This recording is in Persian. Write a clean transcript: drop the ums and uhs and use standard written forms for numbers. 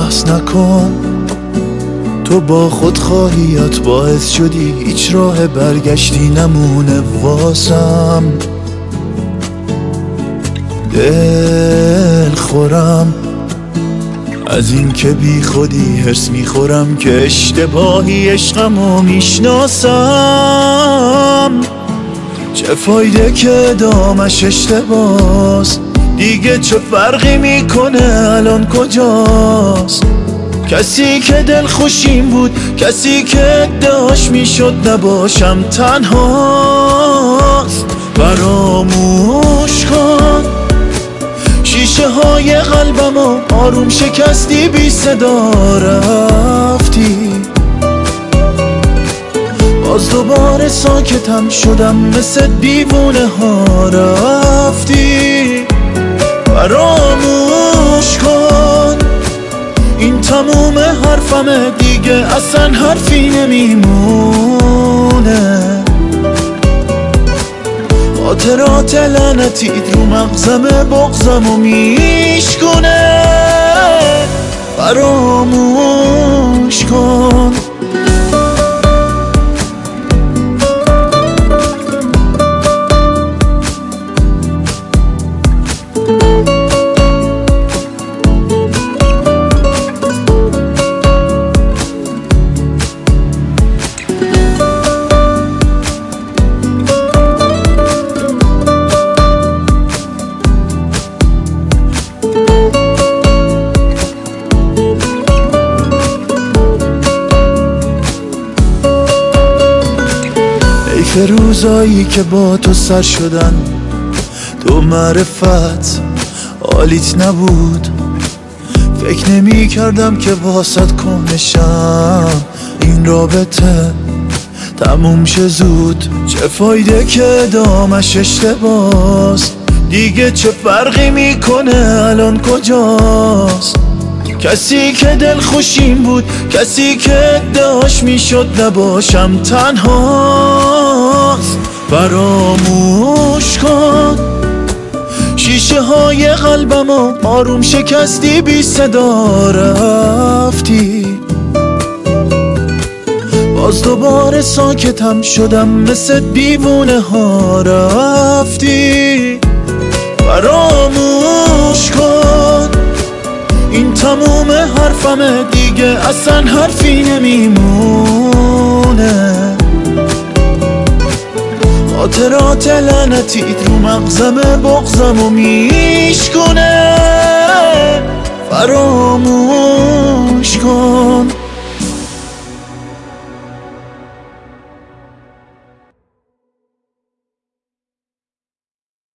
بحث نکن. تو با خودخواهیات باعث شدی هیچ راه برگشتی نمونه واسم. دل خورم از این که بی خودی هرس میخورم که اشتباهی عشقمو میشناسم. چه فایده که ادامش اشتباس، دیگه چه فرقی میکنه الان کجاست؟ کسی که دل خوشیم بود، کسی که ادعاش میشد نباشم تنهاست. فراموش کن شیشه های قلبمو آروم شکستی، بی صدا رفتی. باز دوباره ساکتم شدم مثل دیوونه ها رفتی. فراموش کن این تموم حرفمه، دیگه اصلا حرفی نمیمونه. خاطرات لعنتیت رو مغزم بغزمو میشکونه. فراموش کن. حیف روزایی که با تو سر شدن، تو معرفت حالیت نبود. فکر نمی کردم که واسط کنشم این رابطه تموم شه زود. چه فایده که ادامش اشتباس، دیگه چه فرقی میکنه الان کجاست؟ کسی که دل خوشیم بود، کسی که ادعاش میشد نباشم تنهاست. فراموش کن شیشه های قلبمو آروم شکستی، بی صدا رفتی. باز دوباره ساکتم شدم مثل دیوونه ها رفتی. فراموش کن این تموم حرفمه، دیگه اصلا حرفی نمیمونه. خاطرات لعنتیت رو مغزم بغزمو میشکونه. فراموش کن.